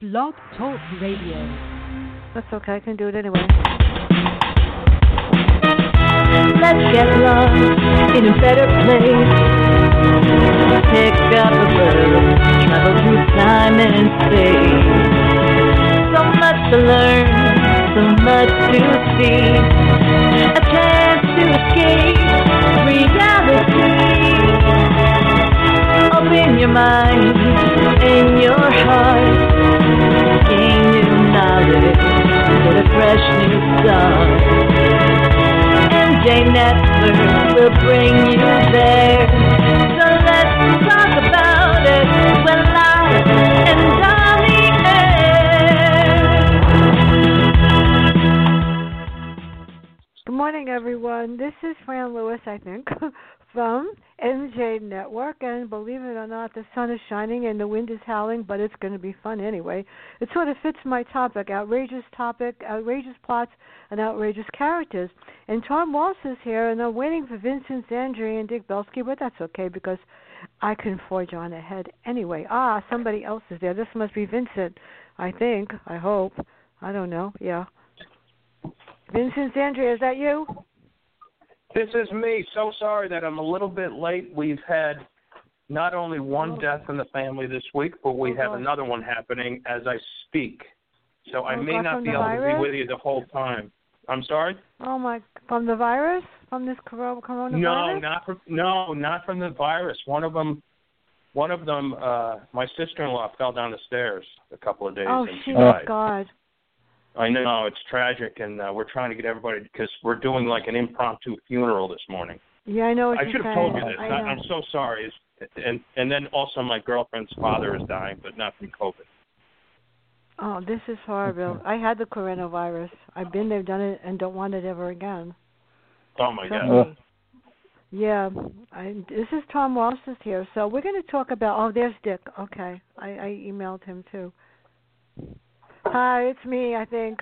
Blog Talk Radio. That's okay, I can do it anyway. Let's get lost in a better place. Pick up a bird, travel through time and space. So much to learn, so much to see. A chance to escape reality. Open your mind and your heart. Gain new knowledge, get a fresh new start. MJ Network will bring you there. So let's talk about it when live and on the air. Good morning, everyone. This is Fran Lewis, I think, from MJ Network, and believe it or not, the sun is shining and the wind is howling, but it's going to be fun anyway. It sort of fits my topic, outrageous plots, and outrageous characters. And Tom Walsh is here, and I'm waiting for Vincent Zandri and Dick Belsky, but that's okay because I can forge on ahead anyway. Somebody else is there. This must be Vincent, I think, I hope. I don't know, yeah. Vincent Zandri, is that you? This is me. So sorry that I'm a little bit late. We've had not only one death in the family this week, but we have another one happening as I speak. So I may not be able to be with you the whole time. I'm sorry? Oh, my. From the virus? From this coronavirus? No, not from the virus. One of them, my sister-in-law fell down the stairs a couple of days and she died. Oh, God. I know, it's tragic, and we're trying to get everybody, because we're doing like an impromptu funeral this morning. Yeah, I know what I you're should have saying. told you this. I'm so sorry. And then also my girlfriend's father is dying, but not from COVID. Oh, this is horrible. I had the coronavirus. I've been there, done it, and don't want it ever again. Oh, my God. Yeah, this is Tom Walsh is here. So we're going to talk about, there's Dick. Okay, I emailed him, too. Hi, it's me, I think.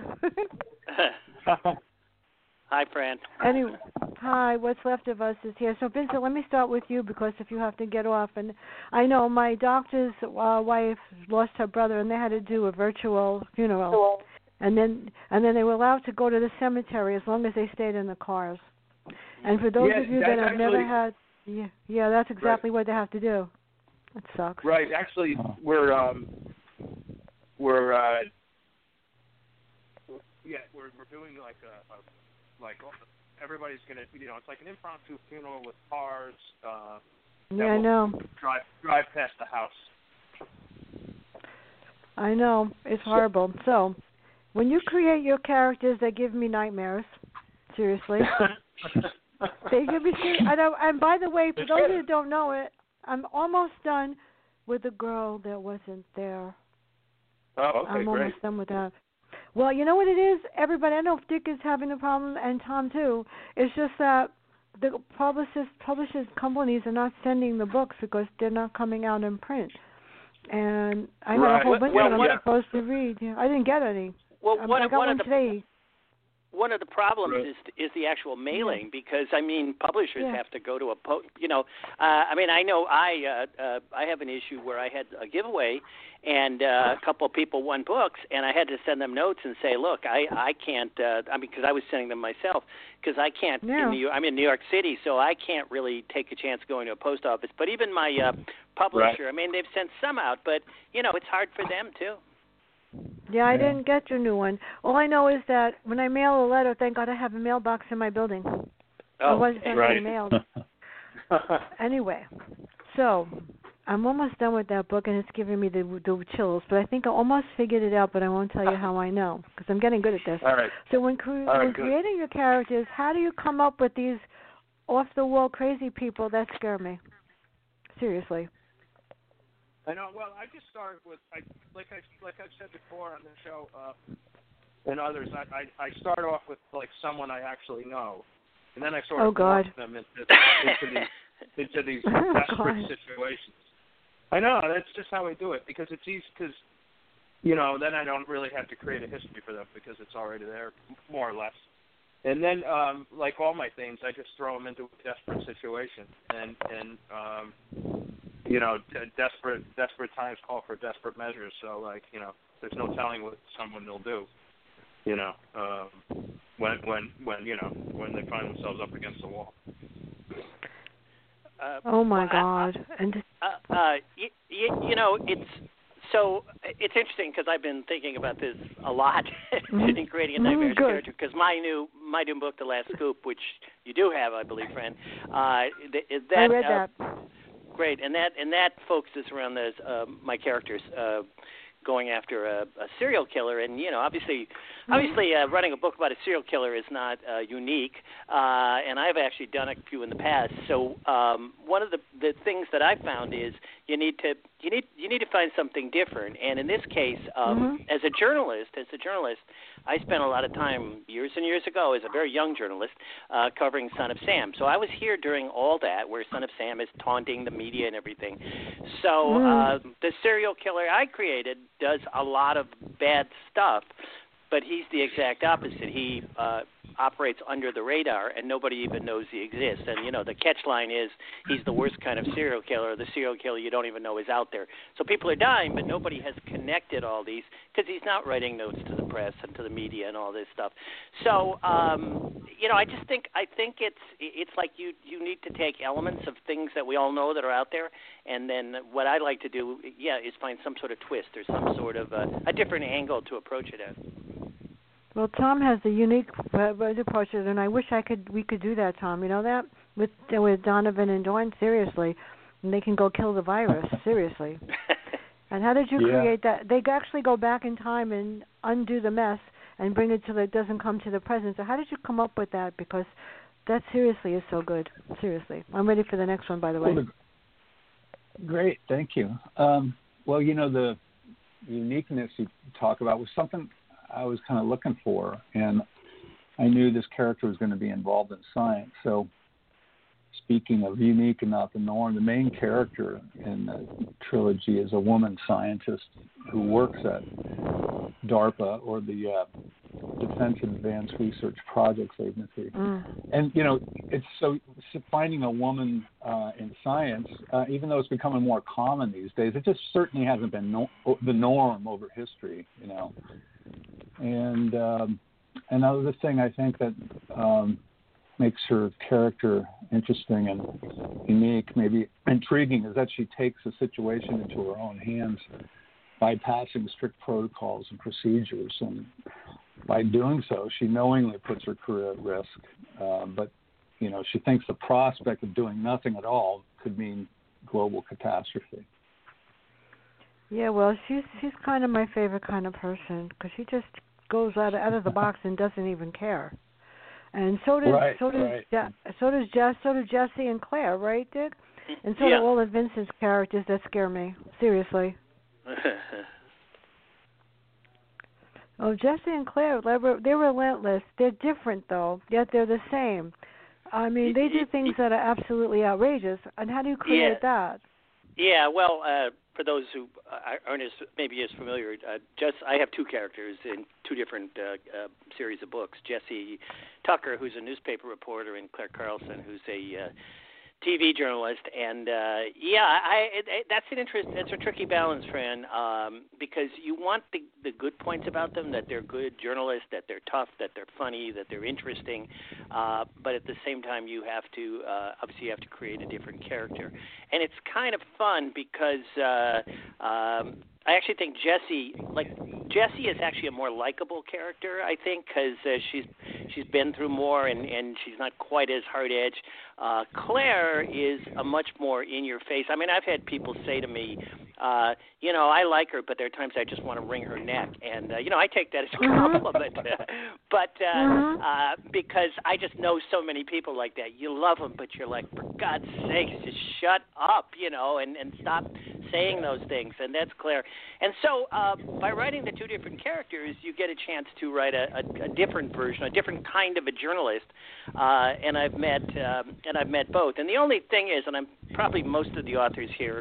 Hi, Fran. Anyway, hi, what's left of us is here. So, Vincent, let me start with you because if you have to get off. And I know my doctor's wife lost her brother, and they had to do a virtual funeral. And then they were allowed to go to the cemetery as long as they stayed in the cars. And for those of you that have never had, that's exactly what they have to do. It sucks. Right. Actually, we're doing like everybody's gonna, it's like an impromptu funeral with cars. I know. Drive past the house. I know, it's horrible. So, when you create your characters, they give me nightmares. Seriously, they give me. I know. And by the way, for those who don't know it, I'm almost done with the girl that wasn't there. Oh, okay, I'm great. almost done with that. Well, you know what it is? Everybody, I know Dick is having a problem, and Tom too. It's just that the publishers companies are not sending the books because they're not coming out in print. And I got a whole bunch that I'm supposed to read. Yeah, I didn't get any. Well, I got one today. One of the problems is the actual mailing because publishers have to go to a I know I have an issue where I had a giveaway and a couple of people won books and I had to send them notes and say, look, I can't because I was sending them myself because I can't I'm in New York City, so I can't really take a chance going to a post office. But even my publisher, they've sent some out, but it's hard for them too. Yeah, I didn't get your new one. All I know is that when I mail a letter, thank God I have a mailbox in my building. Oh, was getting mailed. Anyway, so I'm almost done with that book, and it's giving me the chills. But I think I almost figured it out, but I won't tell you how I know because I'm getting good at this. All right. So when creating your characters, how do you come up with these off-the-wall crazy people that scare me? Seriously. I know. Well, I just started with, like I've said before on the show and others. I start off with like someone I actually know, and then I sort of force them into these desperate situations. I know that's just how I do it because it's easy because then I don't really have to create a history for them because it's already there more or less. And then like all my things, I just throw them into a desperate situation and desperate times call for desperate measures. So, like, there's no telling what someone will do. When they find themselves up against the wall. Oh my God! It's interesting because I've been thinking about this a lot in creating a nightmarish character. Because my new book, The Last Scoop, which you do have, I believe, Fran, I read that. Great, and that focuses around my characters going after a serial killer, and obviously, running a book about a serial killer is not unique, and I've actually done a few in the past. So one of the things that I found is you need to find something different, and in this case, as a journalist, I spent a lot of time years and years ago as a very young journalist covering Son of Sam. So I was here during all that, where Son of Sam is taunting the media and everything. So the serial killer I created does a lot of bad stuff, but he's the exact opposite. He operates under the radar, and nobody even knows he exists. And, the catch line is he's the worst kind of serial killer, the serial killer you don't even know is out there. So people are dying, but nobody has connected all these because he's not writing notes to the press and to the media and all this stuff. So, I think it's like you need to take elements of things that we all know that are out there, and then what I like to do, is find some sort of twist or some sort of a different angle to approach it at. Well, Tom has a unique approach, and I wish we could do that, Tom. You know that with Donovan and Dawn, seriously, and they can go kill the virus, seriously. And how did you create that? They actually go back in time and undo the mess and bring it so that it doesn't come to the present. So how did you come up with that? Because that seriously is so good. Seriously, I'm ready for the next one. By the way. Great, thank you. The uniqueness you talk about was something I was kind of looking for, and I knew this character was going to be involved in science. So speaking of unique and not the norm, the main character in the trilogy is a woman scientist who works at DARPA, or the Defense Advanced Research Projects Agency. And, it's so finding a woman in science, even though it's becoming more common these days, it just certainly hasn't been the norm over history, And another thing I think that makes her character interesting and unique, maybe intriguing, is that she takes the situation into her own hands by passing strict protocols and procedures. And by doing so, she knowingly puts her career at risk. But, she thinks the prospect of doing nothing at all could mean global catastrophe. Yeah, well, she's kind of my favorite kind of person, because she just goes out of the box and doesn't even care. And so does Jesse and Claire, right, Dick? And so do all of Vincent's characters that scare me. Seriously. Oh, Jesse and Claire, they're relentless. They're different, though, yet they're the same. I mean, they do things that are absolutely outrageous. And how do you create that? Yeah, well, for those who aren't maybe as familiar, I have two characters in two different series of books. Jesse Tucker, who's a newspaper reporter, and Claire Carlson, who's a TV journalist. And that's a tricky balance, Fran, because you want the good points about them, that they're good journalists, that they're tough, that they're funny, that they're interesting, but at the same time you have to obviously create a different character. And it's kind of fun because I actually think Jesse is actually a more likable character, I think, because she's been through more and she's not quite as hard-edged. Claire is a much more in-your-face. I mean, I've had people say to me, I like her, but there are times I just want to wring her neck. And, I take that as a compliment. But because I just know so many people like that. You love them, but you're like, for God's sakes, just shut up, and stop saying those things. And that's Claire. And so by writing the two different characters, you get a chance to write a different version, a different kind of a journalist. And I've met both. And the only thing is, and I'm probably most of the authors here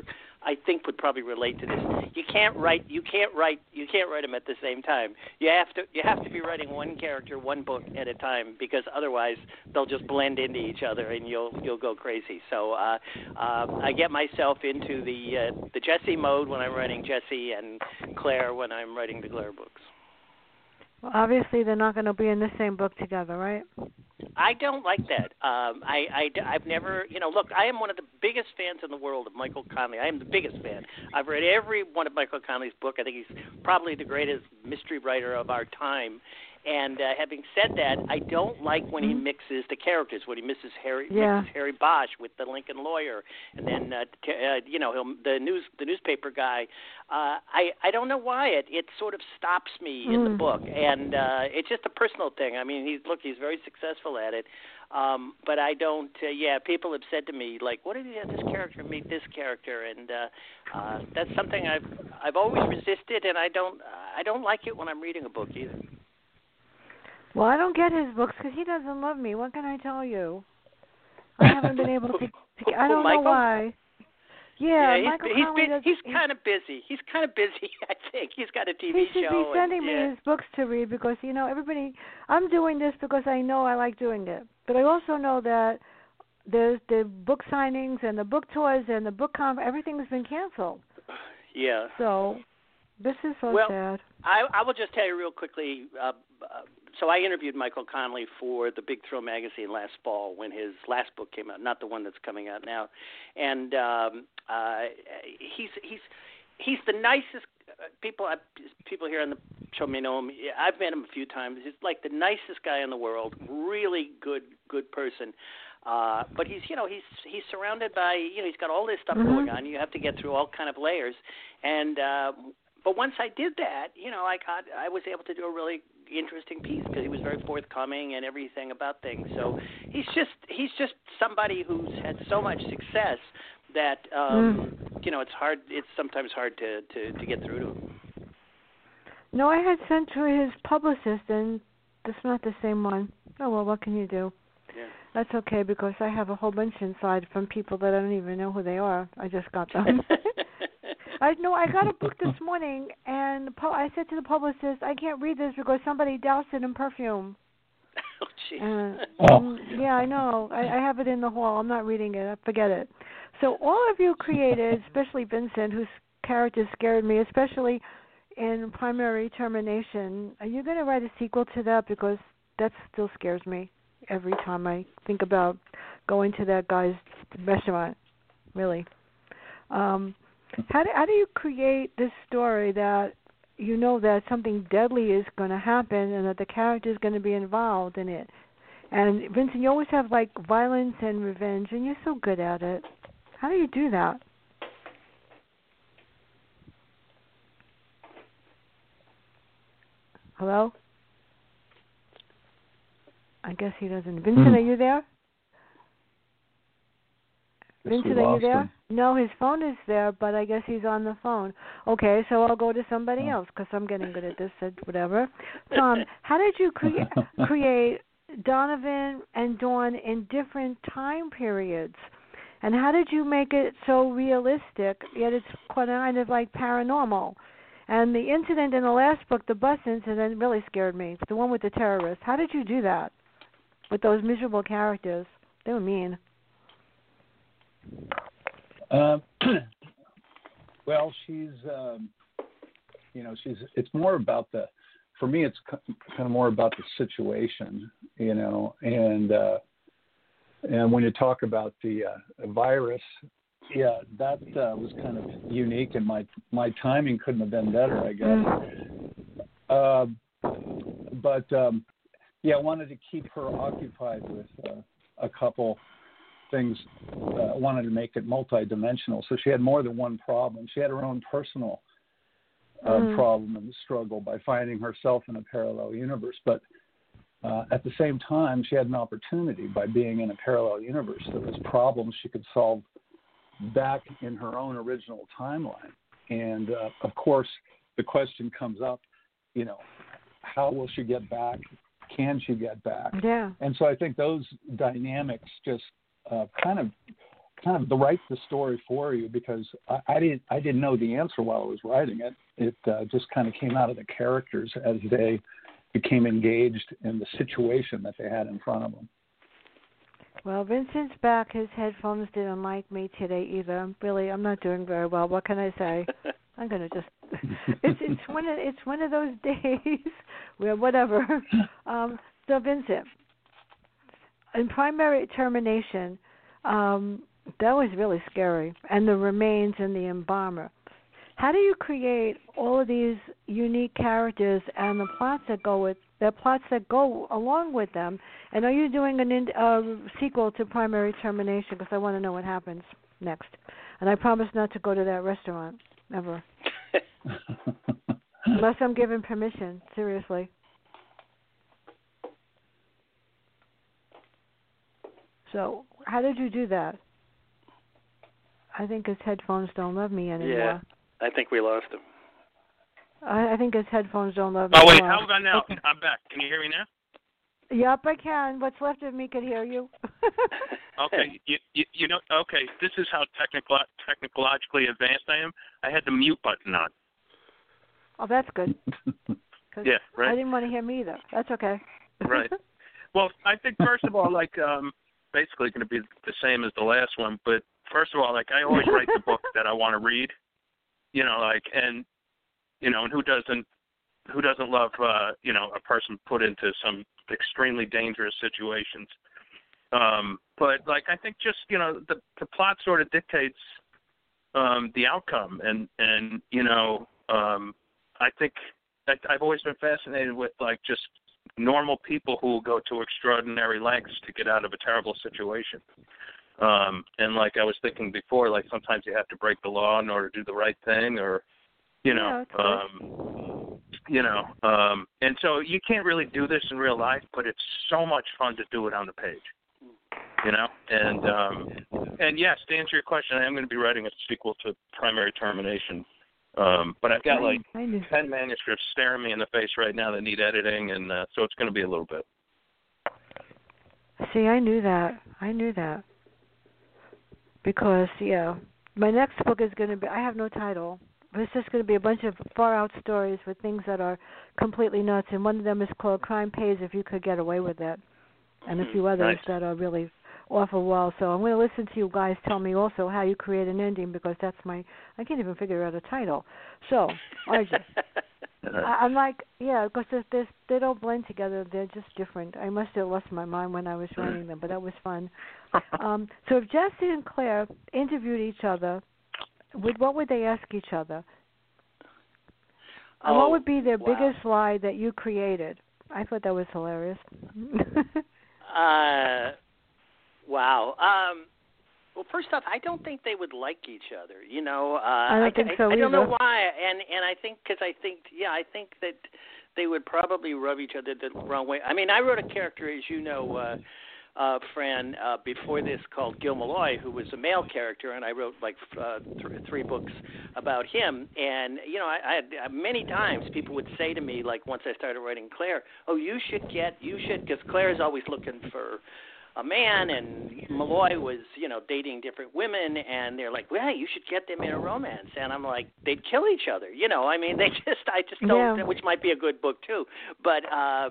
I think would probably relate to this. You can't write them at the same time. You have to be writing one character, one book at a time, because otherwise they'll just blend into each other and you'll go crazy. So I get myself into the Jesse mode when I'm writing Jesse, and Claire when I'm writing the Claire books. Well, obviously they're not going to be in the same book together, right? I don't like that. I've never, look, I am one of the biggest fans in the world of Michael Connelly. I am the biggest fan. I've read every one of Michael Connelly's books. I think he's probably the greatest mystery writer of our time. And having said that, I don't like when he mixes the characters, when he mixes Harry Bosch with the Lincoln lawyer, and then the newspaper guy. I don't know why it sort of stops me in the book, and it's just a personal thing. I mean, he's very successful at it, but I don't. People have said to me like, "What if you have this character meet this character?" And that's something I've always resisted, and I don't like it when I'm reading a book either. Well, I don't get his books because he doesn't love me. What can I tell you? I haven't been able to. I don't know why. Yeah, Michael Connelly he's kind of busy. He's kind of busy. I think he's got a TV show. He should be sending me his books to read because everybody. I'm doing this because I know I like doing it, but I also know that there's the book signings and the book tours and the book everything's been canceled. Yeah. So this is so sad. I will just tell you real quickly. So I interviewed Michael Connelly for the Big Thrill magazine last fall when his last book came out, not the one that's coming out now, and he's the nicest people here on the show may know him. I've met him a few times. He's like the nicest guy in the world, really good person. But he's surrounded by he's got all this stuff going on. You have to get through all kind of layers, and but once I did that, I was able to do a really interesting piece because he was very forthcoming and everything about things. So he's just somebody who's had so much success that it's hard. It's sometimes hard to get through to him. No, I had sent to his publicist, and it's not the same one. Oh well, what can you do? Yeah. That's okay because I have a whole bunch inside from people that I don't even know who they are. I just got them. I got a book this morning, and I said to the publicist, I can't read this because somebody doused it in perfume. Oh, jeez. Yeah, I know. I have it in the hall. I'm not reading it. Forget it. So all of you created, especially Vincent, whose character scared me, especially in Primary Termination. Are you going to write a sequel to that? Because that still scares me every time I think about going to that guy's restaurant. Really. How do you create this story that that something deadly is going to happen and that the character is going to be involved in it? And Vincent, you always have like violence and revenge, and you're so good at it. How do you do that? Hello? I guess he doesn't. Vincent, are you there? Vincent, are you there? No, his phone is there, but I guess he's on the phone. Okay, so I'll go to somebody else because I'm getting good at this, whatever. Tom, how did you create Donovan and Dawn in different time periods? And how did you make it so realistic, yet it's quite kind of like paranormal? And the incident in the last book, the bus incident, really scared me, the one with the terrorists. How did you do that with those miserable characters? They were mean. Well, she's it's more about for me, it's kind of more about the situation, and when you talk about the virus, that was kind of unique, and my timing couldn't have been better, I guess. But I wanted to keep her occupied with a couple things. Wanted to make it multidimensional, so she had more than one problem. She had her own personal problem and struggle by finding herself in a parallel universe, but at the same time, she had an opportunity by being in a parallel universe. There was problems she could solve back in her own original timeline, and of course, the question comes up, how will she get back? Can she get back? Yeah. And so I think those dynamics just kind of kind of write the story for you, because I didn't know the answer while I was writing it. It just kind of came out of the characters as they became engaged in the situation that they had in front of them. Well, Vincent's back. His headphones didn't like me today either. I'm not doing very well. What can I say? I'm gonna just. It's one of those days where whatever. So Vincent, in primary termination, that was really scary, and the remains and the embalmer. How do you create all of these unique characters and the plots that go along with them? And are you doing a sequel to Primary Termination? Because I want to know what happens next. And I promise not to go to that restaurant ever, unless I'm given permission. Seriously. So, how did you do that? I think his headphones don't love me anymore. Yeah, I think we lost him. I think his headphones don't love me. Oh, wait, how about now? Okay. I'm back. Can you hear me now? Yep, I can. What's left of me can hear you. Okay, you know, okay, this is how technologically advanced I am. I had the mute button on. Oh, that's good. Yeah, right. I didn't want to hear me either. That's okay. Right. Well, I think, first of all, basically going to be the same as the last one, but first of all, I always write the book that I want to read, and who doesn't love, a person put into some extremely dangerous situations. But I think just, the plot sort of dictates the outcome. And I think I've always been fascinated with, just normal people who will go to extraordinary lengths to get out of a terrible situation. And I was thinking before, sometimes you have to break the law in order to do the right thing, or, and so you can't really do this in real life, but it's so much fun to do it on the page, and yes, to answer your question, I am going to be writing a sequel to Primary Termination. But I've got 10 manuscripts staring me in the face right now that need editing, and so it's going to be a little bit. See, I knew that. Because, my next book is going to be, I have no title, but it's just going to be a bunch of far-out stories with things that are completely nuts, and one of them is called Crime Pays If You Could Get Away With It, and a few others that are really off a wall. So I'm going to listen to you guys tell me also how you create an ending, because that's I can't even figure out a title. So, RJ, I'm because they don't blend together. They're just different. I must have lost my mind when I was writing them, but that was fun. So if Jesse and Claire interviewed each other, what would they ask each other? And what would be their biggest lie that you created? I thought that was hilarious. Wow. Well, first off, I don't think they would like each other. I don't think so either. I don't know why, and I think I think that they would probably rub each other the wrong way. I mean, I wrote a character, as you know, Fran, before this called Gil Malloy, who was a male character, and I wrote 3 books about him. And I had many times people would say to me, once I started writing Claire, "Oh, you should," because Claire is always looking for a man, and Malloy was, dating different women, and they're like, well, you should get them in a romance. And I'm like, they'd kill each other, I just don't, which might be a good book too. But, I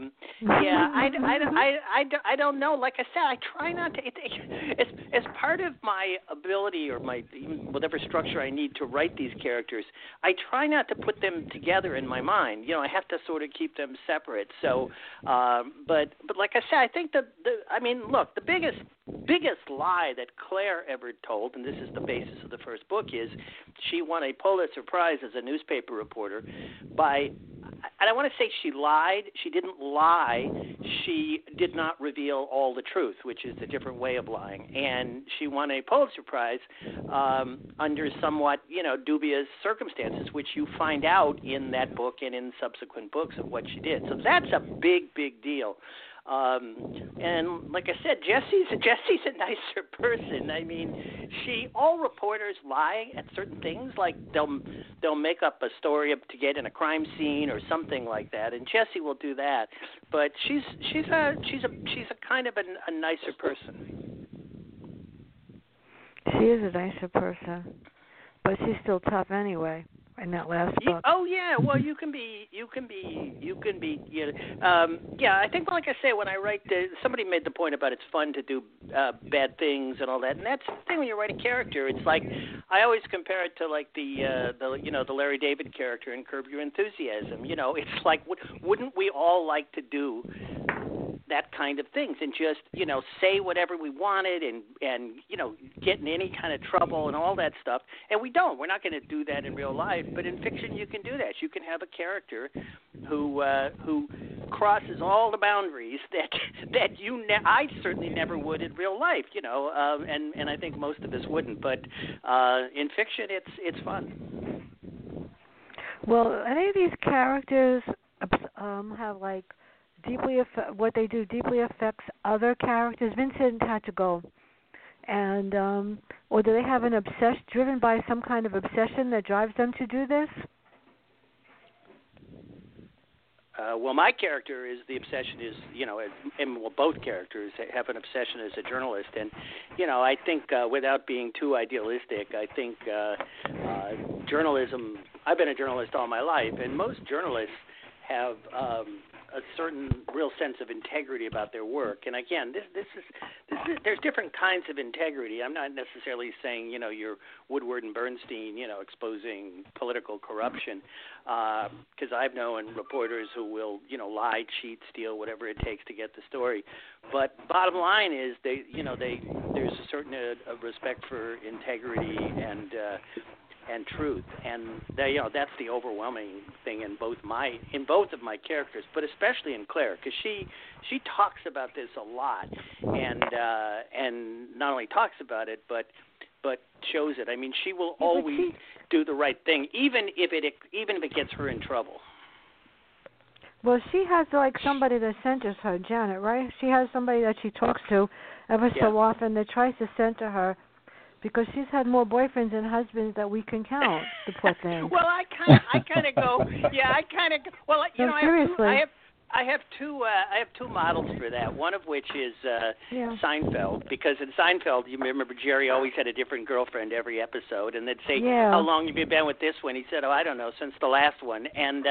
don't know. Like I said, I try not to, it's part of my ability or my, whatever structure I need to write these characters, I try not to put them together in my mind. I have to sort of keep them separate. So, but like I said, I think look, the biggest lie that Claire ever told, and this is the basis of the first book, is she won a Pulitzer Prize as a newspaper reporter by, I don't want to say she lied. She didn't lie. She did not reveal all the truth, which is a different way of lying. And she won a Pulitzer Prize under somewhat, dubious circumstances, which you find out in that book and in subsequent books of what she did. So that's a big, big deal. And like I said, Jesse's a nicer person. I mean, all reporters lie at certain things, like they'll make up a story to get in a crime scene or something like that, and Jessie will do that. But she's a kind of a nicer person. She is a nicer person, but she's still tough anyway. In that last book. Oh yeah, well you can be. Yeah, I think like I say when I write, somebody made the point about it's fun to do bad things and all that, and that's the thing when you write a character. It's like I always compare it to like the Larry David character in Curb Your Enthusiasm. You know, it's like wouldn't we all like to do that kind of things and just, you know, say whatever we wanted and you know, get in any kind of trouble and all that stuff. And we don't. We're not going to do that in real life. But in fiction, you can do that. You can have a character who crosses all the boundaries that I certainly never would in real life, you know, and I think most of us wouldn't. But in fiction, it's fun. Well, any of these characters have like what they do deeply affects other characters. Vincent had to go, and or do they have an obsession driven by some kind of obsession that drives them to do this? Well, my character is the obsession is, you know, and well, both characters have an obsession as a journalist, and you know, I think without being too idealistic, I think journalism. I've been a journalist all my life, and most journalists have a certain real sense of integrity about their work. And again, this is there's different kinds of integrity. I'm not necessarily saying, you know, you're Woodward and Bernstein, you know, exposing political corruption, because I've known reporters who will, you know, lie, cheat, steal, whatever it takes to get the story. But bottom line is, there's a certain respect for integrity and truth, and you know, that's the overwhelming thing in both of my characters, but especially in Claire, because she talks about this a lot, and not only talks about it, but shows it. I mean, she will always do the right thing, even if it gets her in trouble. Well, she has like somebody that centers her, Janet, right? She has somebody that she talks to ever so often that tries to center her. Because she's had more boyfriends and husbands that we can count, the poor thing. Well, I kind of go. Well, you know, seriously. I have two models for that. One of which is Seinfeld, because in Seinfeld, you remember Jerry always had a different girlfriend every episode, and they'd say, "How long have you been with this one?" He said, "Oh, I don't know, since the last one." And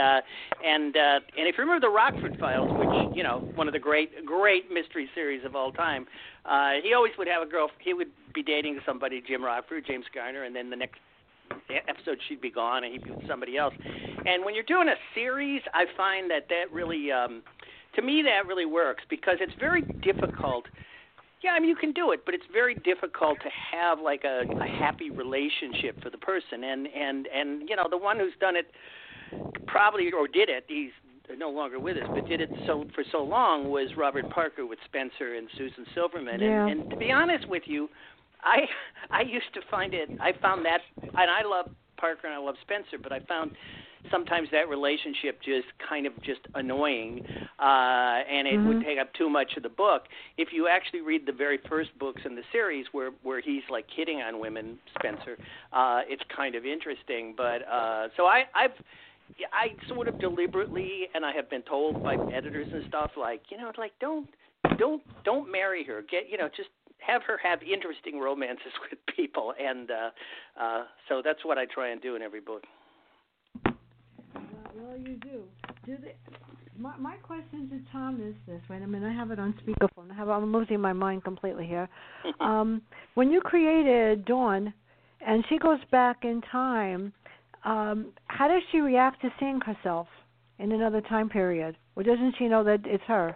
if you remember the Rockford Files, which, you know, one of the great mystery series of all time, he always would have a girl. He would be dating somebody, Jim Rockford, James Garner, and then the next episode she'd be gone and he'd be with somebody else. And when you're doing a series, I find that really, to me, that really works, because it's very difficult. Yeah, I mean, you can do it, but it's very difficult to have like a happy relationship for the person. And you know, the one who's done it probably, or did it, he's no longer with us, but did it for so long, was Robert Parker with Spencer and Susan Silverman. Yeah. And to be honest with you, I used to find it. I found that, and I love Parker and I love Spencer, but I found sometimes that relationship just kind of just annoying, and it would take up too much of the book. If you actually read the very first books in the series where he's like hitting on women, Spencer, it's kind of interesting. But so I sort of deliberately, and I have been told by editors and stuff, like, you know, like don't marry her. Just have her have interesting romances with people, and so that's what I try and do in every book. Well, you do. My question to Tom is this. Wait a minute, I have it on speakerphone. I'm losing my mind completely here. When you created Dawn, and she goes back in time, how does she react to seeing herself in another time period? Or doesn't she know that it's her?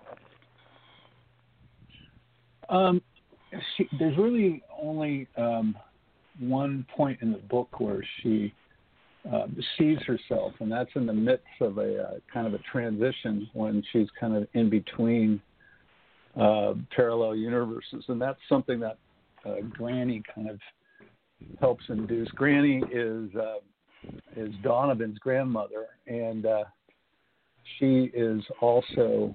There's really only one point in the book where she sees herself, and that's in the midst of a kind of a transition when she's kind of in between parallel universes, and that's something that Granny kind of helps induce. Granny is Donovan's grandmother, and she is also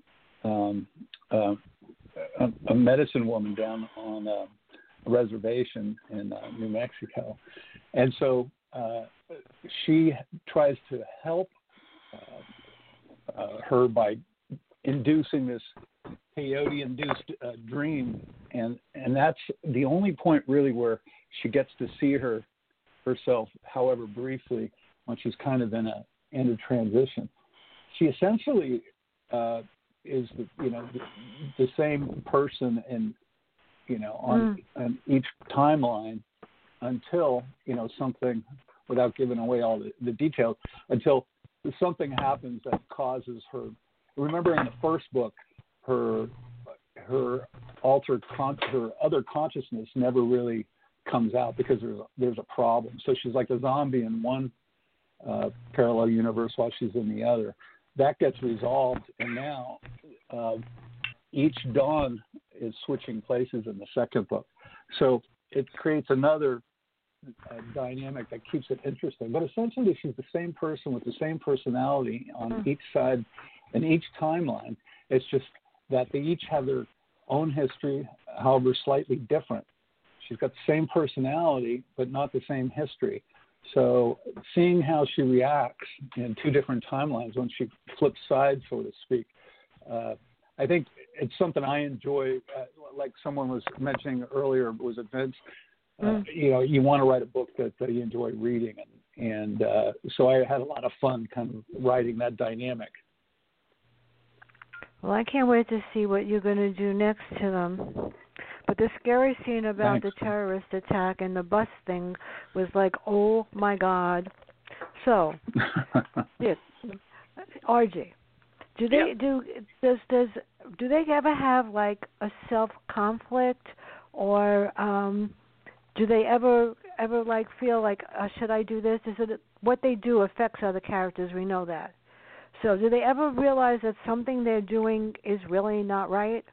a medicine woman down on a reservation in New Mexico. And so she tries to help her by inducing this peyote-induced dream, and that's the only point really where she gets to see herself, however briefly, when she's kind of in a transition. She essentially is the same person in on each timeline until something, without giving away all the details, until something happens that causes her. Remember, in the first book, her other consciousness never really comes out because there's a problem. So she's like a zombie in one parallel universe while she's in the other. That gets resolved, and now each dawn is switching places in the second book. So it creates another dynamic that keeps it interesting. But essentially, she's the same person with the same personality on each side and each timeline. It's just that they each have their own history, however slightly different. She's got the same personality, but not the same history. So seeing how she reacts in two different timelines when she flips sides, so to speak, I think it's something I enjoy. Like someone was mentioning earlier, was it Vince? You want to write a book that you enjoy reading, and so I had a lot of fun kind of writing that dynamic. Well, I can't wait to see what you're going to do next to them. But the scary scene about the terrorist attack and the bus thing was like, oh my God. So, yes, RJ, do they ever have like a self conflict, or do they ever like feel like should I do this? Is it what they do affects other characters? We know that. So do they ever realize that something they're doing is really not right?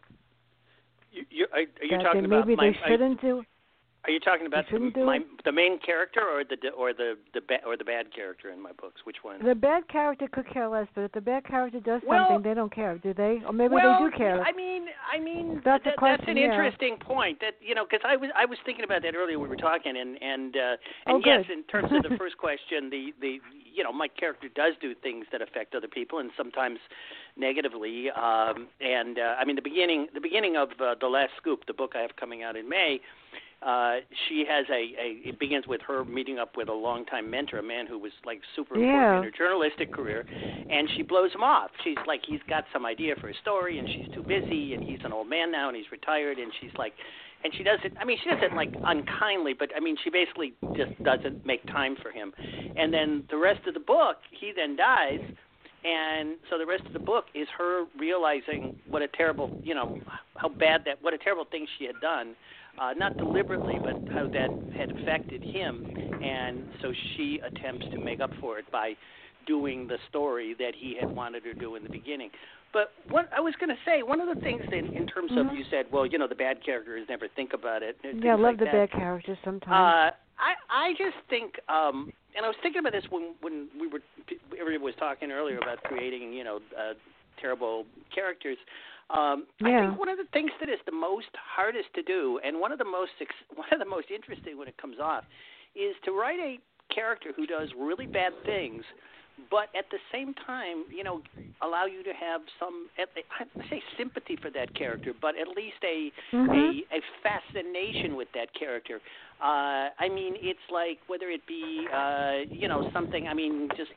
Are you talking about maybe they shouldn't do? Are you talking about the main character or the bad character in my books? Which one? The bad character could care less, but if the bad character does something, they don't care, do they? Or maybe they do care. I mean, that's a question. That's an interesting point. That because I was thinking about that earlier. We were talking, and yes, in terms of the first question, the my character does do things that affect other people, and sometimes negatively. I mean, the beginning of The Last Scoop, the book I have coming out in May. She has it begins with her meeting up with a longtime mentor, a man who was like super important in her journalistic career, and she blows him off. She's like, he's got some idea for a story, and she's too busy, and he's an old man now, and he's retired, and she's like, and she does it like unkindly, but I mean, she basically just doesn't make time for him. And then the rest of the book, he then dies, and so the rest of the book is her realizing what a terrible, what a terrible thing she had done. Not deliberately, but how that had affected him, and so she attempts to make up for it by doing the story that he had wanted her to do in the beginning. But what I was going to say, one of the things that in terms of, you said, well, the bad characters never think about it. Yeah, I love the bad characters sometimes. I just think, and I was thinking about this when everybody was talking earlier about creating, terrible characters. I think one of the things that is the most hardest to do, and one of the most interesting when it comes off, is to write a character who does really bad things, but at the same time, allow you to have some, I say sympathy for that character, but at least a fascination with that character. I mean, it's like whether it be something. I mean, just.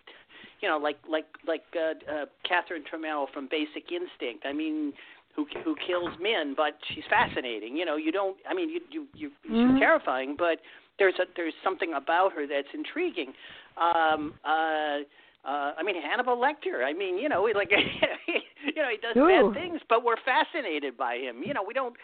Like Catherine Trammell from Basic Instinct. I mean, who kills men, but she's fascinating. You don't. I mean, she's terrifying, but there's something about her that's intriguing. I mean, Hannibal Lecter. I mean, he does bad things, but we're fascinated by him. We don't.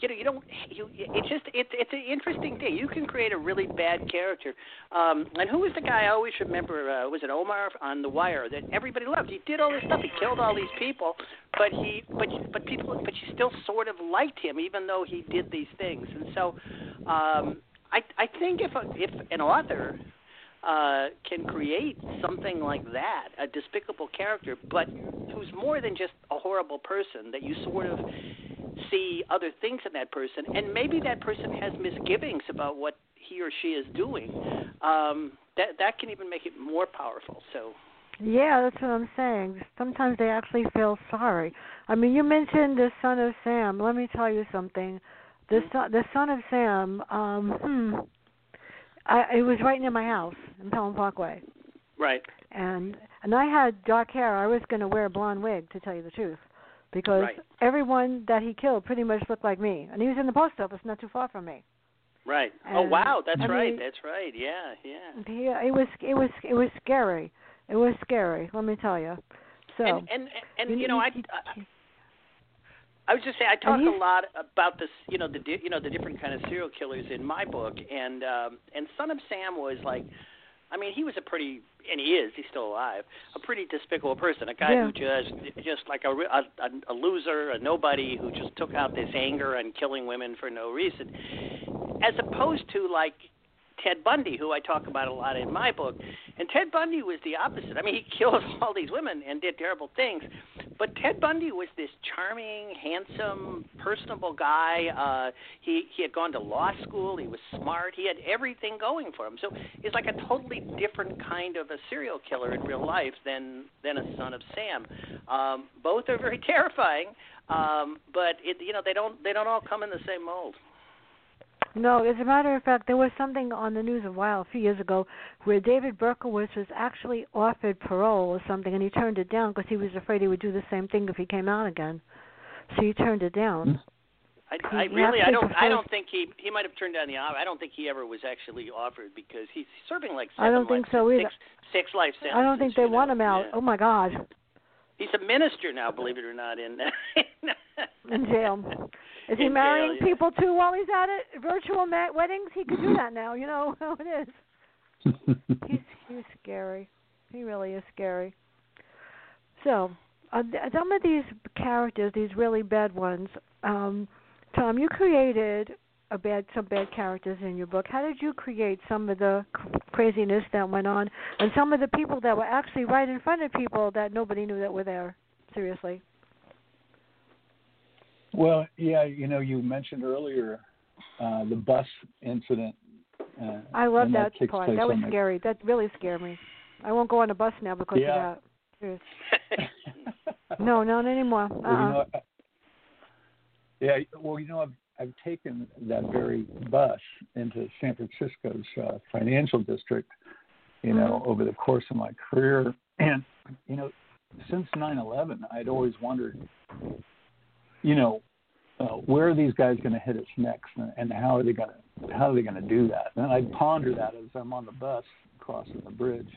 It's an interesting thing. You can create a really bad character. And who was the guy I always remember? Was it Omar on The Wire that everybody loved? He did all this stuff. He killed all these people, but you still sort of liked him, even though he did these things. And so, I think if an author can create something like that, a despicable character, but who's more than just a horrible person, that you sort of see other things in that person, and maybe that person has misgivings about what he or she is doing, that can even make it more powerful. So. Yeah, that's what I'm saying. Sometimes they actually feel sorry. I mean, you mentioned the Son of Sam. Let me tell you something. The Son of Sam. It was right near my house in Pelham Parkway. Right. And I had dark hair. I was going to wear a blonde wig, to tell you the truth, because everyone that he killed pretty much looked like me. And he was in the post office, not too far from me. Right. And, wow, that's right. That's right. Yeah. It was scary. It was scary. Let me tell you. So. And I was just saying, I talk a lot about this, the different kind of serial killers in my book, and Son of Sam was like, I mean, he was he's still alive, a pretty despicable person, a guy who just like a loser, a nobody who just took out this anger on killing women for no reason, as opposed to like Ted Bundy, who I talk about a lot in my book. And Ted Bundy was the opposite. I mean, he killed all these women and did terrible things. But Ted Bundy was this charming, handsome, personable guy. He had gone to law school. He was smart. He had everything going for him. So he's like a totally different kind of a serial killer in real life than a Son of Sam. Both are very terrifying, but they don't all come in the same mold. No, as a matter of fact, there was something on the news a few years ago, where David Berkowitz was actually offered parole or something, and he turned it down because he was afraid he would do the same thing if he came out again. So he turned it down. I don't think he might have turned down the offer. I don't think he ever was actually offered because he's serving like six life sentences. I don't think they want him out. Yeah. Oh my God. He's a minister now, believe it or not, in jail. Is he marrying people too while he's at it? Virtual weddings? He could do that now. You know how it is. He's scary. He really is scary. So, some of these characters, these really bad ones, Tom, you created some bad characters in your book. How did you create some of the craziness that went on, and some of the people that were actually right in front of people that nobody knew that were there? Seriously. Well, yeah, you mentioned earlier the bus incident. I love that part. That was scary. That really scared me. I won't go on a bus now because of that. No, not anymore. I've taken that very bus into San Francisco's financial district, over the course of my career. And, since 9/11, I'd always wondered, where are these guys going to hit us next, and how are they going to do that? And I'd ponder that as I'm on the bus crossing the bridge,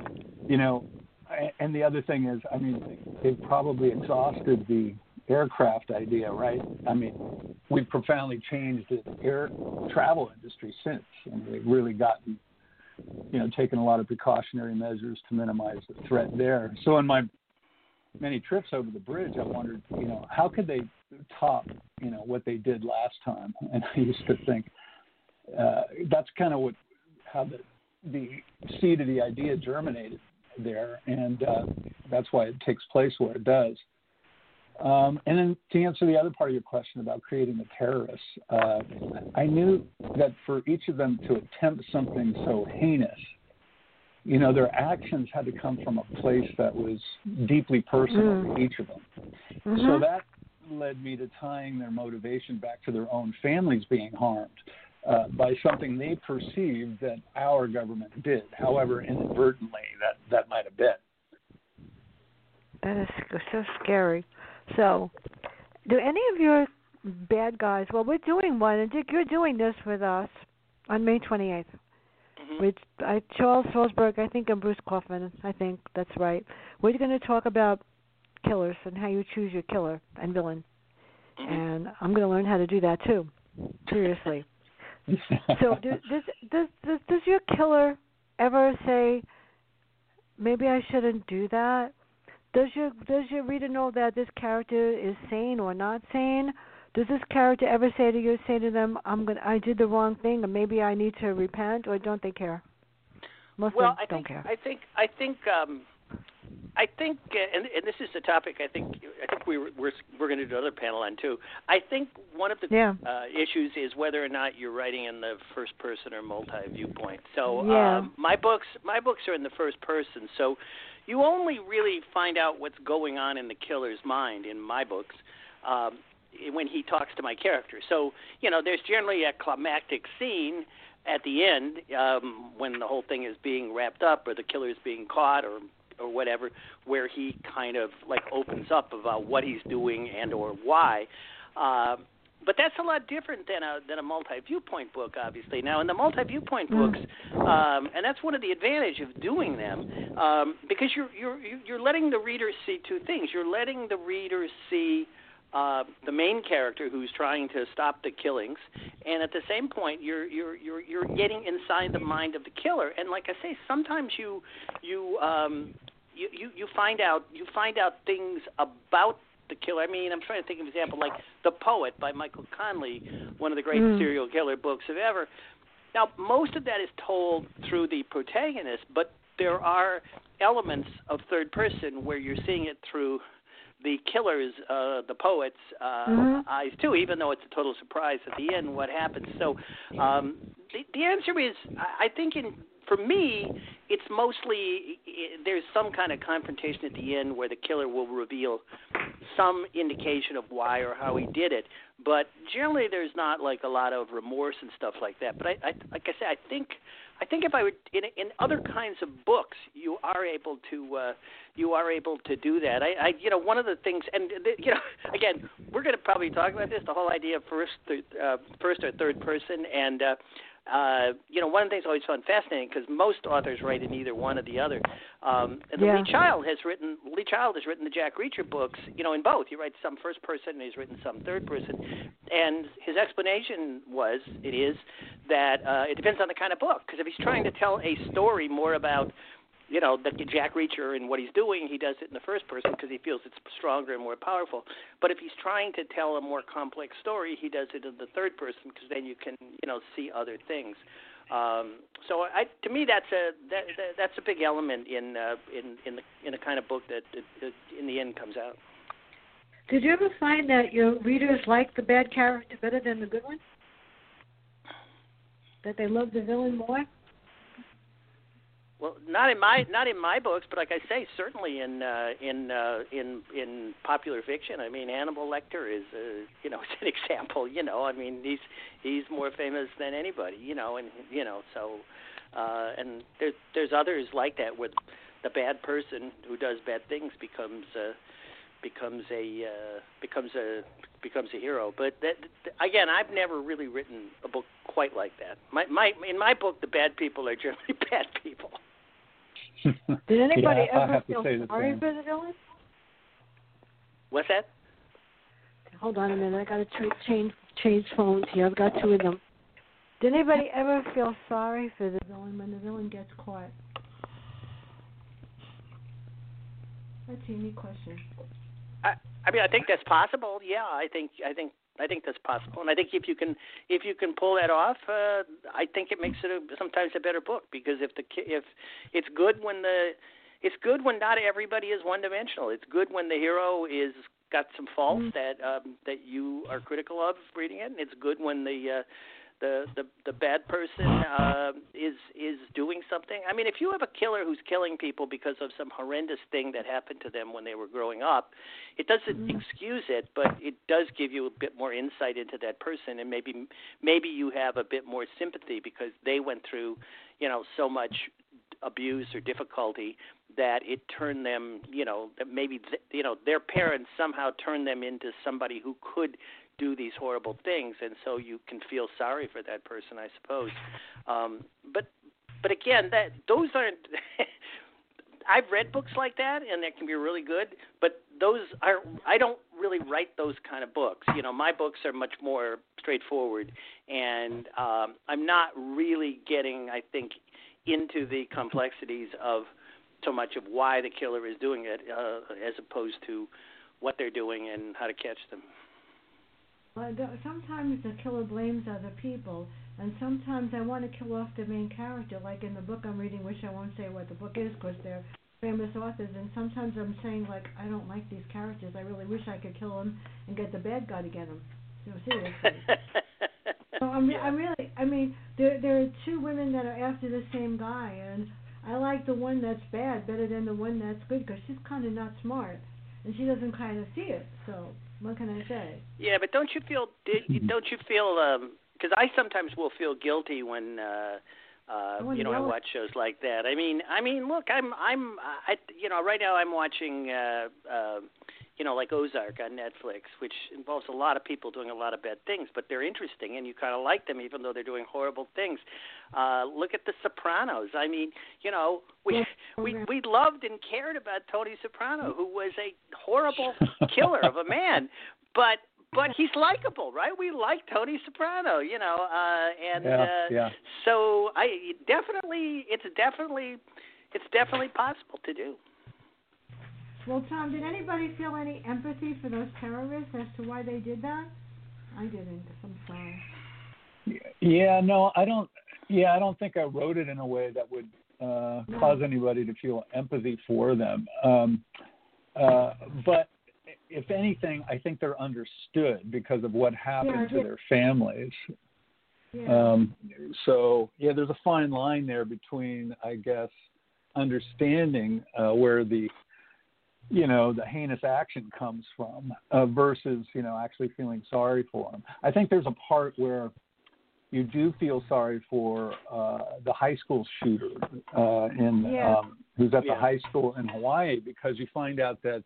And the other thing is, I mean, they've probably exhausted the aircraft idea, right? I mean, we've profoundly changed the air travel industry since, and they've really gotten, taken a lot of precautionary measures to minimize the threat there. So in my many trips over the bridge, I wondered, how could they top, what they did last time? And I used to think that's kind of how the seed of the idea germinated there, and that's why it takes place where it does. And then to answer the other part of your question about creating the terrorists, I knew that for each of them to attempt something so heinous, their actions had to come from a place that was deeply personal to each of them. Mm-hmm. So that led me to tying their motivation back to their own families being harmed by something they perceived that our government did, however inadvertently that might have been. That is so scary. So, do any of your bad guys, well, we're doing one, and Dick, you're doing this with us on May 28th, with Charles Salzberg, I think, and Bruce Kaufman, I think that's right. We're going to talk about killers and how you choose your killer and villain. And I'm going to learn how to do that, too. Seriously. So, does your killer ever say, maybe I shouldn't do that? Does your reader know that this character is sane or not sane? Does this character ever say to them, I did the wrong thing, or maybe I need to repent, or don't they care? Most of them don't care. I think, and this is the topic. I think we're going to do another panel on too. I think one of the issues is whether or not you're writing in the first person or multi-viewpoint. So my books are in the first person. So you only really find out what's going on in the killer's mind in my books when he talks to my character. So, there's generally a climactic scene at the end when the whole thing is being wrapped up or the killer is being caught or whatever, where he kind of like opens up about what he's doing and or why. But that's a lot different than a multi-viewpoint book, obviously. Now, in the multi-viewpoint books, and that's one of the advantages of doing them, because you're letting the reader see two things. You're letting the reader see the main character who's trying to stop the killings, and at the same point, you're getting inside the mind of the killer. And like I say, sometimes you find out things about the killer. I mean, I'm trying to think of an example like The Poet by Michael Connelly, one of the great serial killer books of ever. Now, most of that is told through the protagonist, but there are elements of third person where you're seeing it through the killer's, the poet's eyes too, even though it's a total surprise at the end what happens. So the answer is, I think for me, it's mostly there's some kind of confrontation at the end where the killer will reveal some indication of why or how he did it. But generally, there's not like a lot of remorse and stuff like that. But like I said, I think if I would in other kinds of books, you are able to do that. I one of the things, and again, we're going to probably talk about this, the whole idea of first or third person, and one of the things I always found fascinating, because most authors write in either one or the other. Lee Child has written the Jack Reacher books, in both. He writes some first person and he's written some third person. And his explanation is that it depends on the kind of book. Because if he's trying to tell a story more about the Jack Reacher and what he's doing, he does it in the first person because he feels it's stronger and more powerful. But if he's trying to tell a more complex story, he does it in the third person because then you can, see other things. So to me, that's a big element in the kind of book that in the end comes out. Did you ever find that your readers like the bad character better than the good one? That they love the villain more? Well, not in my books, but like I say, certainly in popular fiction. I mean, Hannibal Lecter is it's an example. I mean, he's more famous than anybody. So and there's others like that where the bad person who does bad things becomes a hero. But that, again, I've never really written a book quite like that. In my book, the bad people are generally bad people. Did anybody ever feel sorry for the villain? What's that? Hold on a minute. I got to change phones here. I've got two of them. Did anybody ever feel sorry for the villain when the villain gets caught? That's a unique question. I mean, I think that's possible. Yeah, I think that's possible, and I think if you can pull that off, I think it makes it sometimes a better book, because if it's good when not everybody is one dimensional. It's good when the hero is got some faults that you are critical of reading it, and it's good when the bad person is doing something. I mean, if you have a killer who's killing people because of some horrendous thing that happened to them when they were growing up, it doesn't excuse it, but it does give you a bit more insight into that person, and maybe you have a bit more sympathy because they went through, so much abuse or difficulty that it turned them, that maybe their parents somehow turned them into somebody who could do these horrible things, and so you can feel sorry for that person, I suppose. But again, those aren't. I've read books like that, and that can be really good. But I don't really write those kind of books. My books are much more straightforward, and I'm not really getting, I think, into the complexities of so much of why the killer is doing it, as opposed to what they're doing and how to catch them. Well, sometimes the killer blames other people, and sometimes I want to kill off the main character, like in the book I'm reading, which I won't say what the book is because they're famous authors, and sometimes I'm saying, like, I don't like these characters. I really wish I could kill them and get the bad guy to get them. Seriously. So I mean, there are two women that are after the same guy, and I like the one that's bad better than the one that's good because she's kind of not smart, and she doesn't kind of see it, so... What can I say? Yeah, but don't you feel? Because I sometimes will feel guilty when I watch shows like that. I mean, look, right now I'm watching like Ozark on Netflix, which involves a lot of people doing a lot of bad things, but they're interesting and you kind of like them even though they're doing horrible things. Look at The Sopranos. I mean, we loved and cared about Tony Soprano, who was a horrible killer of a man, but he's likable, right? We like Tony Soprano, so it's definitely possible to do. Well, Tom, did anybody feel any empathy for those terrorists as to why they did that? I didn't. I'm sorry. Yeah, no, I don't. Yeah, I don't think I wrote it in a way that would cause anybody to feel empathy for them. But if anything, I think they're understood because of what happened to their families. Yeah. So, there's a fine line there between, I guess, understanding where the heinous action comes from versus, actually feeling sorry for them. I think there's a part where you do feel sorry for the high school shooter who's at the high school in Hawaii, because you find out that,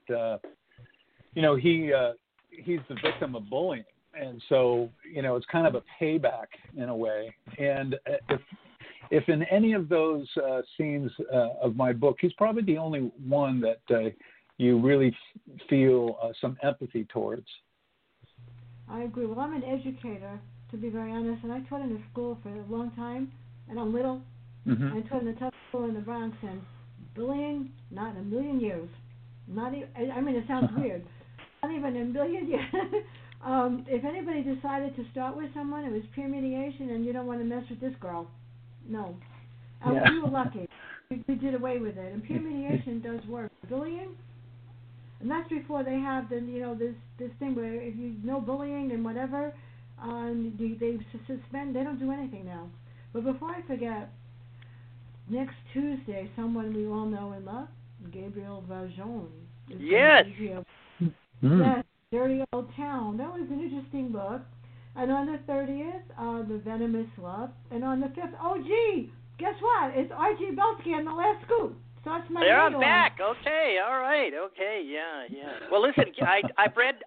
he's the victim of bullying. And so, it's kind of a payback in a way. And if in any of those scenes of my book, he's probably the only one that you really feel some empathy towards. I agree. Well, I'm an educator, to be very honest, and I taught in a school for a long time, and I'm little. Mm-hmm. I taught in a tough school in the Bronx, and bullying, not in a million years. It sounds weird. Not even a million years. If anybody decided to start with someone, it was peer mediation, and you don't want to mess with this girl. No. We were lucky. We did away with it. And peer mediation does work. Bullying, and that's before they have this thing where if you know bullying and whatever, they suspend. They don't do anything now. But before I forget, next Tuesday, someone we all know and love, Gabriel Valjean. Yes. Yes, Dirty Old Town. That was an interesting book. And on the 30th, The Venomous Love. And on the 5th, guess what? It's R.G. Belsky on The Last Scoop. So that's my There, I'm back. Okay, all right. Okay, yeah. Well, listen, I've read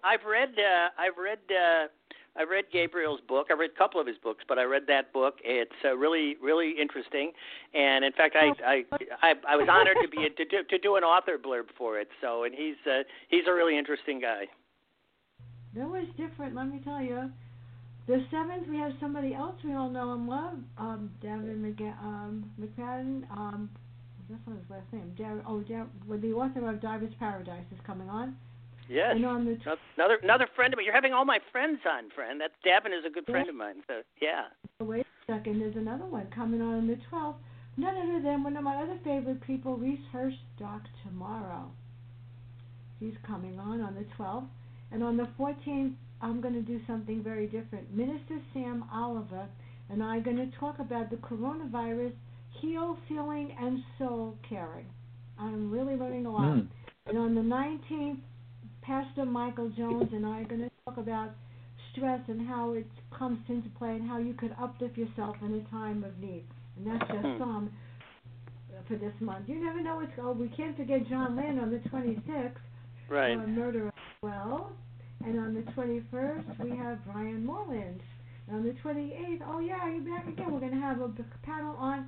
Gabriel's book. I read a couple of his books, but I read that book. It's really, really interesting. And in fact, I was honored to do an author blurb for it. So, and he's a really interesting guy. That was different, let me tell you. The 7th, we have somebody else we all know and love, David McFadden. That's not his last name. The author of Diver's Paradise is coming on. Yes. And on the another friend of mine. You're having all my friends on, friend. That Davin is a good friend of mine. So yeah. Wait a second. There's another one coming on the 12th. None other than one of my other favorite people, Reese Hirschdock tomorrow. He's coming on the 12th. And on the 14th, I'm going to do something very different. Minister Sam Oliver and I are going to talk about the coronavirus, heal, feeling, and soul caring. I'm really learning a lot. And on the 19th, Pastor Michael Jones and I are going to talk about stress and how it comes into play and how you could uplift yourself in a time of need. And that's just some for this month. You never know what's going on. We can't forget John Lynn on the 26th. Right. Murder as well. And on the 21st, we have Brian Moreland. And on the 28th, you're back again. We're going to have a panel on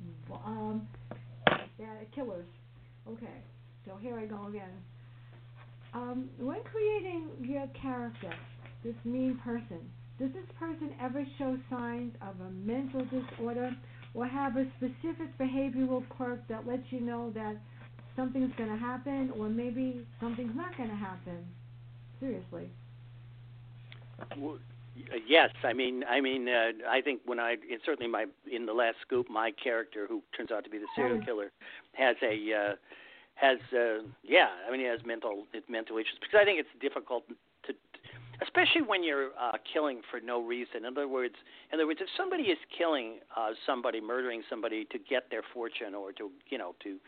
killers. Okay, so here I go again. When creating your character, this mean person, does this person ever show signs of a mental disorder or have a specific behavioral quirk that lets you know that something's going to happen or maybe something's not going to happen? Seriously. Well, yes, I mean, I think certainly in The Last Scoop, my character, who turns out to be the serial killer, has he has mental issues, because I think it's difficult to, especially when you're killing for no reason. In other words, if somebody is killing somebody, murdering somebody to get their fortune or to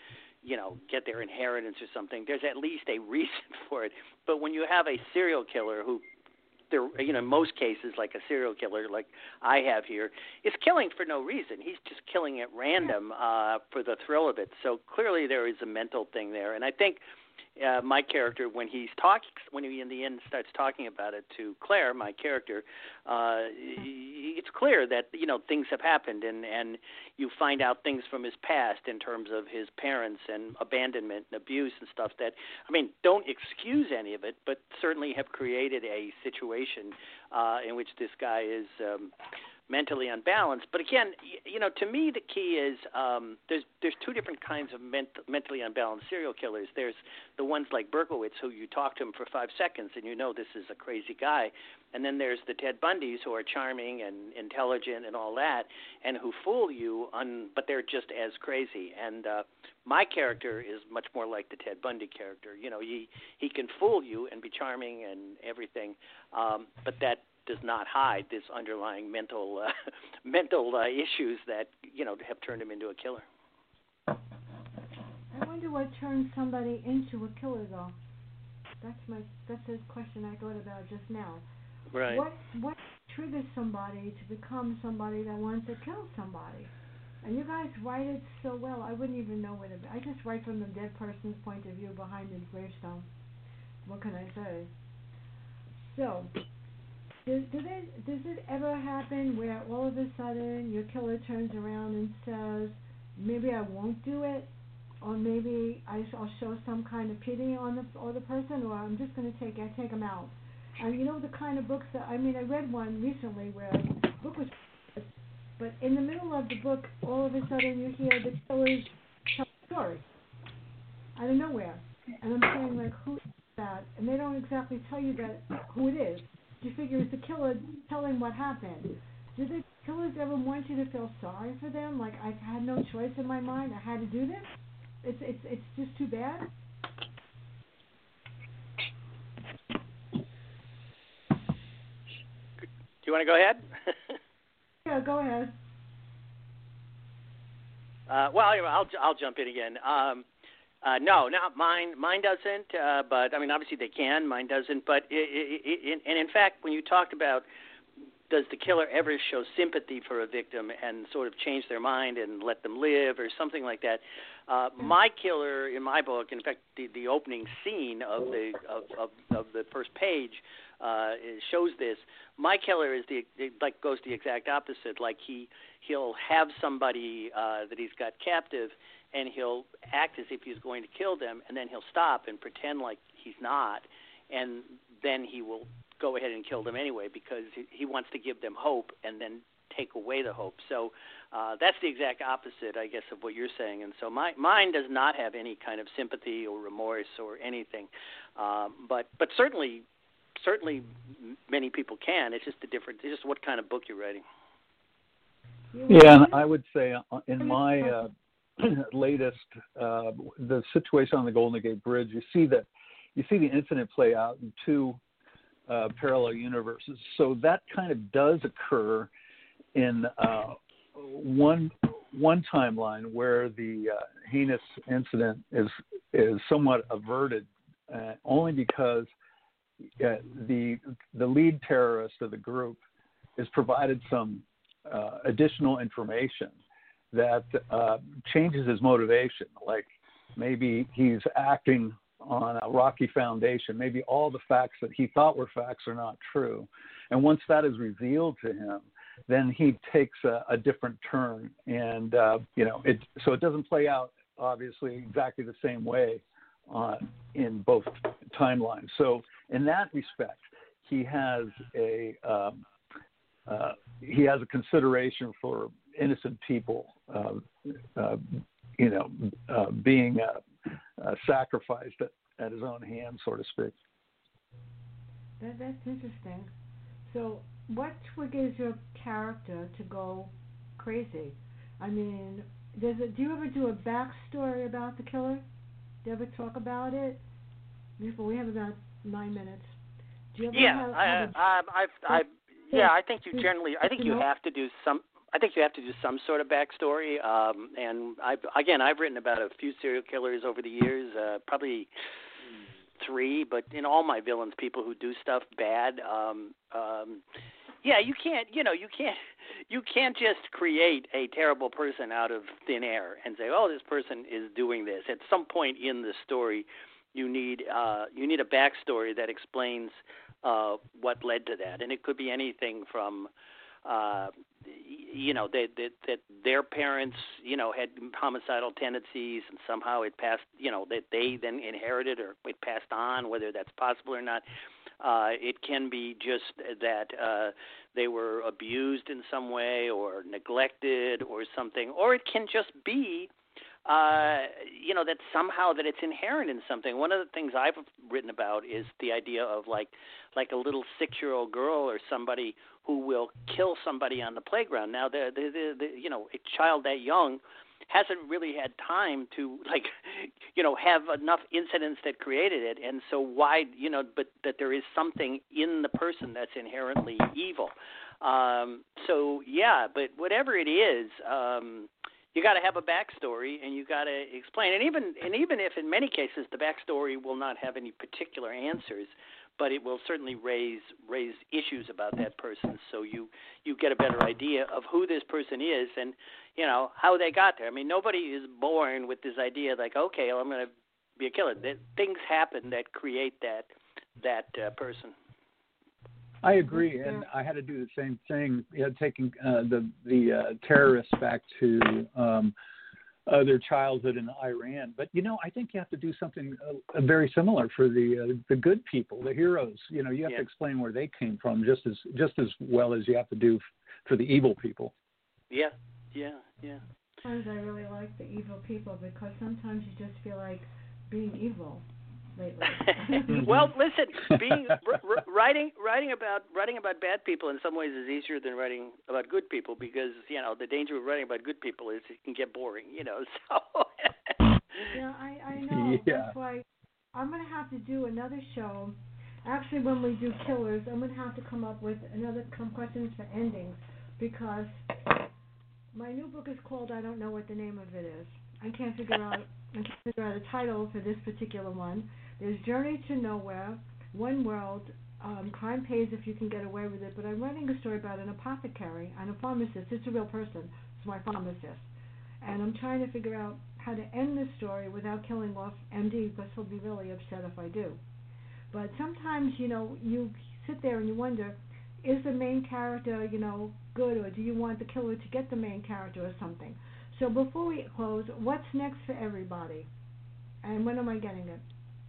get their inheritance or something. There's at least a reason for it. But when you have a serial killer who, in most cases, like a serial killer like I have here, is killing for no reason. He's just killing at random for the thrill of it. So clearly there is a mental thing there. And I think my character, when he in the end starts talking about it to Claire, my character, it's clear that things have happened, and you find out things from his past in terms of his parents and abandonment and abuse and stuff that, don't excuse any of it, but certainly have created a situation in which this guy is mentally unbalanced. But again, to me the key is there's two different kinds of mentally unbalanced serial killers. There's the ones like Berkowitz, who you talk to him for 5 seconds and this is a crazy guy, and then there's the Ted Bundys, who are charming and intelligent and all that, and who fool you but they're just as crazy. And my character is much more like the Ted Bundy character. He can fool you and be charming and everything, but that does not hide this underlying mental issues that have turned him into a killer. I wonder what turns somebody into a killer, though. That's a question I thought about just now. Right. What triggers somebody to become somebody that wants to kill somebody? And you guys write it so well. I wouldn't even know what it is. I just write from the dead person's point of view behind the gravestone. What can I say? So. Does it ever happen where all of a sudden your killer turns around and says, maybe I won't do it, or maybe I'll show some kind of pity on the person, or I'm just going to take them out? And the kind of books that, I read one recently where the book was, but in the middle of the book, all of a sudden you hear the killers tell a story out of nowhere. And I'm saying, like, who is that? And they don't exactly tell you who it is. You figure it's the killer telling what happened. Do the killers ever want you to feel sorry for them? Like, I had no choice in my mind. I had to do this? It's just too bad? Do you want to go ahead? Yeah, go ahead. Well, I'll jump in again. No, not mine. Mine doesn't. But obviously they can. Mine doesn't. But and in fact, when you talked about does the killer ever show sympathy for a victim and sort of change their mind and let them live or something like that, my killer in my book, in fact, the opening scene of the first page shows this. My killer is goes the exact opposite. Like he'll have somebody that he's got captive, and he'll act as if he's going to kill them, and then he'll stop and pretend like he's not, and then he will go ahead and kill them anyway because he wants to give them hope and then take away the hope. So that's the exact opposite, I guess, of what you're saying. And so mine does not have any kind of sympathy or remorse or anything, but certainly many people can. It's just it's just what kind of book you're writing. Yeah, and I would say in my latest, the situation on the Golden Gate Bridge, you see the incident play out in two parallel universes. So that kind of does occur in one timeline where the heinous incident is somewhat averted, only because the lead terrorist of the group is provided some additional information that changes his motivation. Like maybe he's acting on a rocky foundation. Maybe all the facts that he thought were facts are not true. And once that is revealed to him, then he takes a different turn. And, so it doesn't play out, obviously, exactly the same way in both timelines. So in that respect, he has a consideration for innocent people, being sacrificed at his own hand, so to speak. That's interesting. So what triggers your character to go crazy? Do you ever do a backstory about the killer? Do you ever talk about it? We have about 9 minutes. Do you ever I think you generally. I think you have to do some. I think you have to do some sort of backstory. And I've written about a few serial killers over the years, probably 3, but in all my villains, people who do stuff bad. You can't just create a terrible person out of thin air and say, oh, this person is doing this. At some point in the story, you need a backstory that explains what led to that, and it could be anything from that their parents had homicidal tendencies, and somehow it passed, that they then inherited or it passed on, whether that's possible or not. It can be just that they were abused in some way or neglected or something, or it can just be that somehow that it's inherent in something. One of the things I've written about is the idea of like a little 6-year-old girl or somebody who will kill somebody on the playground. Now, a child that young hasn't really had time to have enough incidents that created it, and so why, but that there is something in the person that's inherently evil. But whatever it is, you got to have a backstory, and you got to explain. And even if in many cases the backstory will not have any particular answers, but it will certainly raise issues about that person, so you get a better idea of who this person is and how they got there. I mean, nobody is born with this idea like, okay, well, I'm going to be a killer. Things happen that create that person. I agree, and I had to do the same thing. Taking the terrorists back to their childhood in Iran. But I think you have to do something very similar for the good people, the heroes. You have to explain where they came from just as well as you have to do for the evil people. Yeah. Sometimes I really like the evil people because sometimes you just feel like being evil. Well, listen, writing about bad people in some ways is easier than writing about good people because the danger of writing about good people is it can get boring. So. Yeah, I know. Yeah. That's why I'm going to have to do another show. Actually, when we do killers, I'm going to have to come up with some questions for endings because my new book is called I don't know what the name of it is. I can't figure out a title for this particular one. There's Journey to Nowhere, One World, Crime Pays If You Can Get Away With It, but I'm writing a story about an apothecary and a pharmacist. It's a real person. It's my pharmacist. And I'm trying to figure out how to end this story without killing off MD because he'll be really upset if I do. But sometimes, you sit there and you wonder, is the main character, good, or do you want the killer to get the main character or something? So before we close, what's next for everybody? And when am I getting it?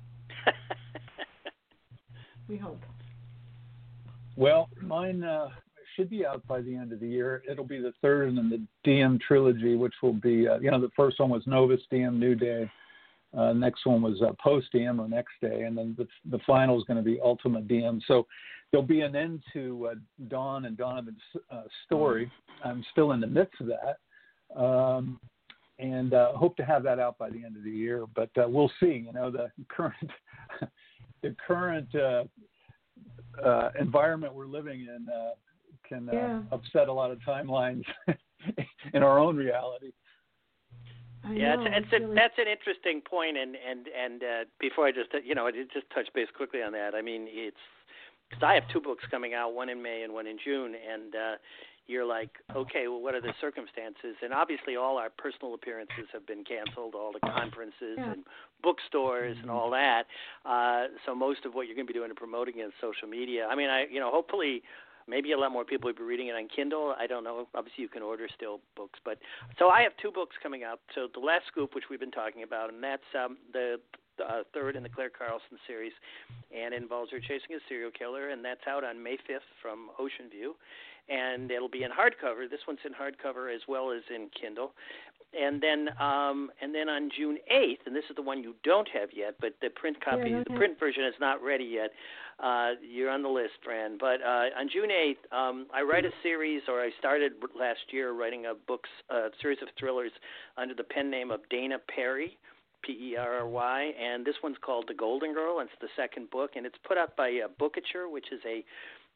We hope. Well, mine should be out by the end of the year. It'll be the third in the Diem trilogy, which will be, the first one was Novus Diem, New Day. Next one was Post Diem, or Next Day. And then the final is going to be Ultima Diem. So there'll be an end to Dawn and Donovan's story. I'm still in the midst of that. And hope to have that out by the end of the year. But we'll see. The current environment we're living in can upset a lot of timelines in our own reality. That's an interesting point. And before I just touch base quickly on that. I mean, it's because I have 2 books coming out, one in May and one in June, and you're like, okay, well, what are the circumstances? And obviously all our personal appearances have been canceled, all the conferences and bookstores and all that. So most of what you're going to be doing and promoting is social media. I mean, hopefully maybe a lot more people will be reading it on Kindle. I don't know. Obviously you can order still books. But so I have 2 books coming out. So The Last Scoop, which we've been talking about, and that's the third in the Claire Carlson series, and it involves her chasing a serial killer, and that's out on May 5th from Ocean View. And it'll be in hardcover. This one's in hardcover as well as in Kindle. And then on June 8th, and this is the one you don't have yet, but the print copy, the print version is not ready yet. You're on the list, Fran. But on June 8th, I write a series, or I started last year writing a series of thrillers under the pen name of Dana Perry, Perry, and this one's called The Golden Girl, and it's the second book, and it's put out by Bookitcher, which is a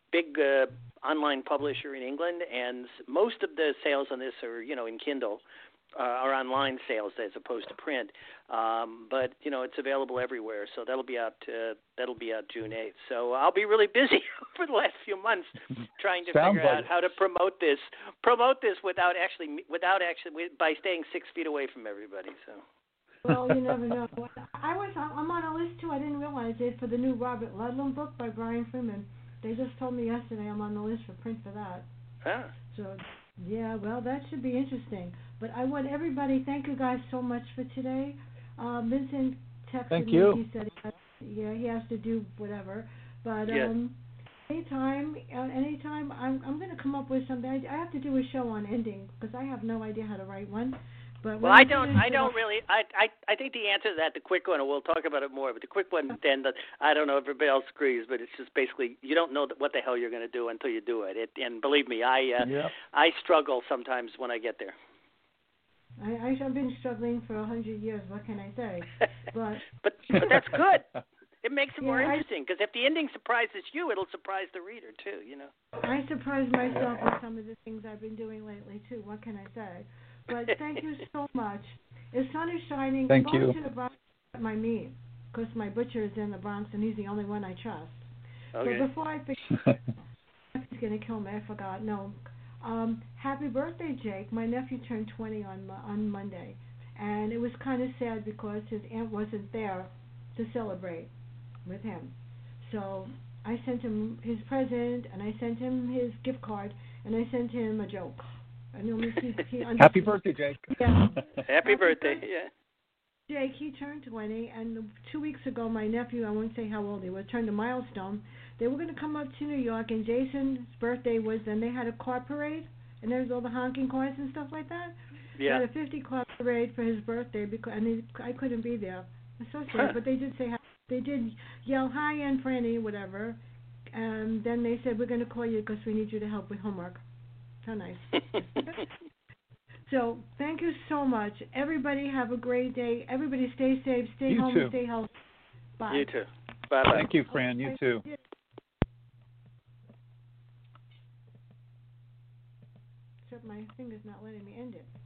big online publisher in England, and most of the sales on this are, in Kindle, are online sales as opposed to print. But it's available everywhere, so that'll be out June 8th. So I'll be really busy for the last few months trying to figure out how to promote this without actually by staying 6 feet away from everybody. So. Well, you never know. I'm on a list too. I didn't realize it for the new Robert Ludlum book by Brian Freeman. They just told me yesterday I'm on the list for print for that. Ah. So, yeah, well, that should be interesting. But I want everybody, thank you guys so much for today. Vincent texted me. He said he has to do whatever. But anytime, I'm going to come up with something. I have to do a show on ending because I have no idea how to write one. But I don't really. I think the answer to that, the quick one, and we'll talk about it more. But the quick one, then I don't know if everybody else agrees, but it's just basically you don't know what the hell you're going to do until you do it. And believe me, I struggle sometimes when I get there. I've been struggling for 100 years. What can I say? But that's good. It makes it more interesting because if the ending surprises you, it'll surprise the reader too. I surprise myself with some of the things I've been doing lately too. What can I say? But thank you so much. The sun is shining. Thank you. I'm going to the Bronx at my meat because my butcher is in the Bronx and he's the only one I trust. Okay. But before I forget, he's going to kill me. I forgot. No. Happy birthday, Jake. My nephew turned 20 on Monday. And it was kind of sad because his aunt wasn't there to celebrate with him. So I sent him his present and I sent him his gift card and I sent him a joke. I know he Happy birthday, Jake. Yeah. Happy birthday, yeah. Jake, he turned 20, and 2 weeks ago, my nephew, I won't say how old he was, turned a milestone. They were going to come up to New York, and Jason's birthday was then. They had a car parade, and there was all the honking cars and stuff like that. Yeah. They had a 50 car parade for his birthday, I couldn't be there. It's so sad, but they did say they did yell, "Hi, Aunt Franny," whatever. And then they said, "We're going to call you because we need you to help with homework." How nice. So, thank you so much. Everybody have a great day. Everybody stay safe, stay home, too. stay healthy. Bye. You too. Bye-bye. Thank you, Fran. You too. Except my finger's not letting me end it.